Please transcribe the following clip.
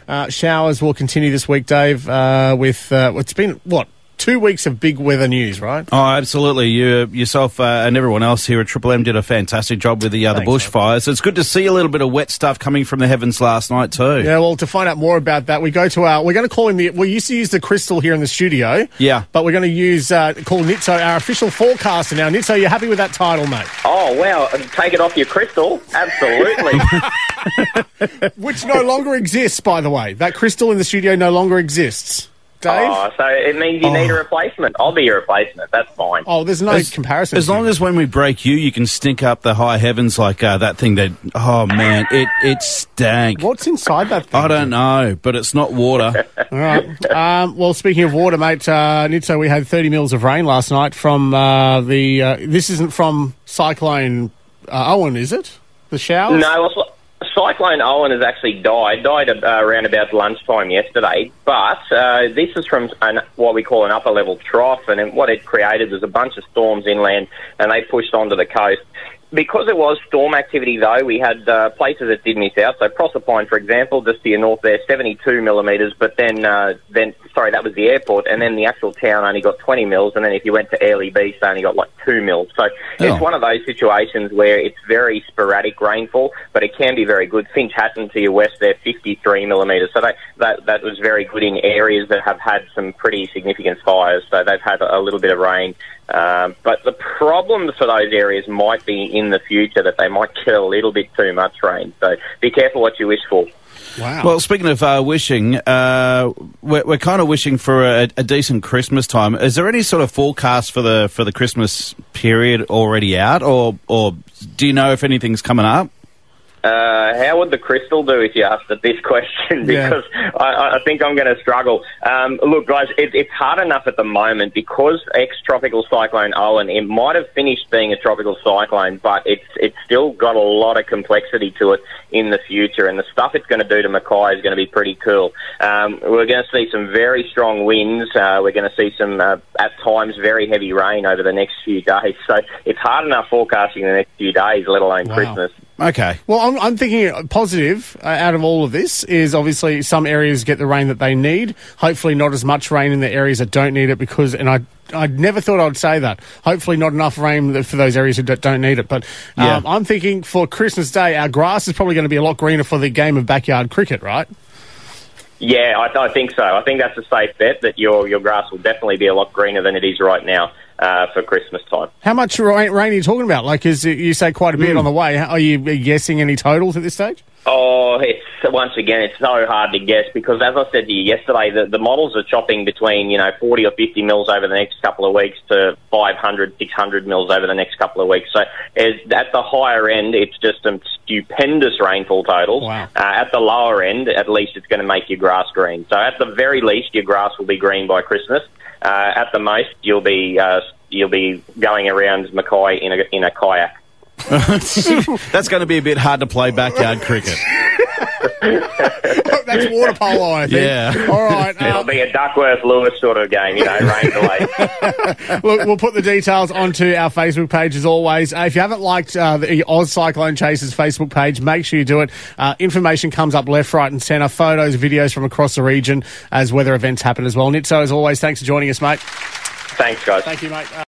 Showers will continue this week, Dave, with it's been, 2 weeks of big weather news, right? Oh, absolutely. Yourself and everyone else here at Triple M did a fantastic job with the bushfires. So it's good to see a little bit of wet stuff coming from the heavens last night too. Yeah, well, to find out more about that, we're going to call him we used to use the Crystal here in the studio. Yeah. But we're going to call Nitso our official forecaster now. Nitso, you happy with that title, mate? Oh, wow. Take it off your Crystal. Absolutely. Which no longer exists, by the way. That Crystal in the studio no longer exists. Dave? Oh, so it means you need a replacement. I'll be your replacement. That's fine. Oh, there's no comparison. As long as when we break you can stink up the high heavens like that thing that, oh, man, it stank. What's inside that thing? I don't know, but it's not water. All right. Well, speaking of water, mate, Nitso, we had 30 mils of rain last night from this isn't from Cyclone Owen, is it? The showers? No, Cyclone Owen has actually died around about lunchtime yesterday, but this is from what we call an upper-level trough, and what it created was a bunch of storms inland, and they pushed onto the coast. Because it was storm activity, though, we had places that did miss out. So Proserpine, for example, just to your north there, 72 millimetres, but then that was the airport, and then the actual town only got 20 mils, and then if you went to Airlie Beach, they only got like 2 mils. So it's one of those situations where it's very sporadic rainfall, but it can be very good. Finch Hatton to your west there, 53 millimetres. So that was very good in areas that have had some pretty significant fires. So they've had a little bit of rain. But the problem for those areas might be in the future that they might get a little bit too much rain. So be careful what you wish for. Wow. Well, speaking of wishing, we're kind of wishing for a decent Christmas time. Is there any sort of forecast for the Christmas period already out, or do you know if anything's coming up? How would the Crystal do if you asked it this question? Because I think I'm going to struggle. Look, guys, it's hard enough at the moment because ex-tropical cyclone Owen, it might have finished being a tropical cyclone, but it's still got a lot of complexity to it in the future, and the stuff it's going to do to Mackay is going to be pretty cool. We're going to see some very strong winds. We're going to see some, at times, very heavy rain over the next few days. So it's hard enough forecasting the next few days, let alone Christmas. Okay. Well, I'm thinking positive out of all of this is obviously some areas get the rain that they need. Hopefully not as much rain in the areas that don't need it and I never thought I'd say that. Hopefully not enough rain for those areas that don't need it. But I'm thinking for Christmas Day, our grass is probably going to be a lot greener for the game of backyard cricket, right? Yeah, I think so. I think that's a safe bet that your grass will definitely be a lot greener than it is right now for Christmas time. How much rain are you talking about? Like, you say quite a bit on the way. Are you guessing any totals at this stage? Oh, once again, it's so hard to guess because, as I said to you yesterday, the models are chopping between 40 or 50 mils over the next couple of weeks to 500, 600 mils over the next couple of weeks. So at the higher end, it's just some stupendous rainfall totals. Wow. At the lower end, at least it's going to make your grass green. So at the very least, your grass will be green by Christmas. At the most, you'll be going around Mackay in a kayak. That's going to be a bit hard to play backyard cricket. That's water polo, I think. Yeah. All right. It'll be a Duckworth-Lewis sort of game, rain delay. Look, we'll put the details onto our Facebook page as always. If you haven't liked the Oz Cyclone Chasers Facebook page, make sure you do it. Information comes up left, right and centre. Photos, videos from across the region as weather events happen as well. Nitso, as always, thanks for joining us, mate. Thanks, guys. Thank you, mate.